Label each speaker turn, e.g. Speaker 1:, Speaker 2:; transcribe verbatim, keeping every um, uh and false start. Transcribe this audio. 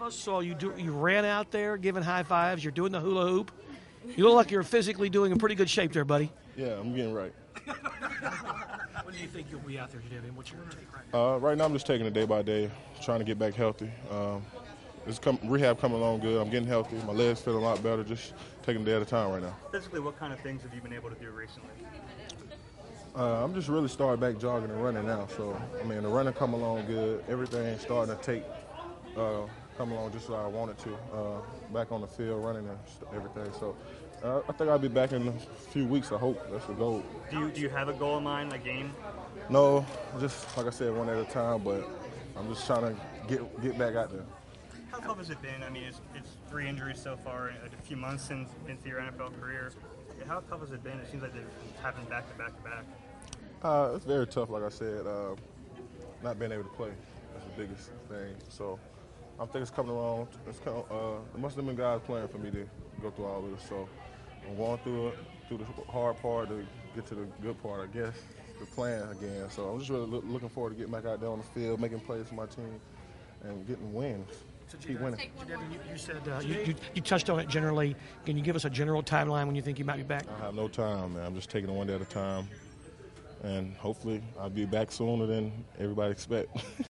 Speaker 1: I saw you do. You ran out there giving high fives. You're doing the hula hoop. You look like you're physically doing in pretty good shape there, buddy.
Speaker 2: Yeah, I'm getting right.
Speaker 1: When do you think you'll be out there today? What's your take right now?
Speaker 2: Uh, right now, I'm just taking it day by day, trying to get back healthy. Um, it's come, rehab coming along good. I'm getting healthy. My legs feel a lot better. Just taking a day at a time right now.
Speaker 3: Physically, what kind of things have you been able to do recently?
Speaker 2: Uh, I'm just really starting back jogging and running now. So, I mean, the running come along good. Everything's starting to take, uh, come along just like I wanted to. Uh, back on the field, running and everything. So, uh, I think I'll be back in a few weeks. I hope that's the goal.
Speaker 3: Do you do you have a goal in mind, a game?
Speaker 2: No, just like I said, one at a time. But I'm just trying to get get back out there.
Speaker 3: How tough has it been? I mean, it's, it's three injuries so far in a few months since into your N F L career. How tough has it been? It seems like they've happened back to back to back.
Speaker 2: Uh, it's very tough, like I said. Uh, not being able to play, that's the biggest thing. So I think it's coming along. It's come, uh, there must have been guys playing for me to go through all this. So I'm going through it, through the hard part to get to the good part, I guess, the playing again. So I'm just really look, looking forward to getting back out there on the field, making plays for my team, and getting wins.
Speaker 1: So,
Speaker 2: Keep winning.
Speaker 1: Devin, you, you said uh, you, you, you touched on it generally. Can you give us a general timeline when you think you might be back?
Speaker 2: I have no time, man. I'm just taking it one day at a time. And hopefully I'll be back sooner than everybody expects.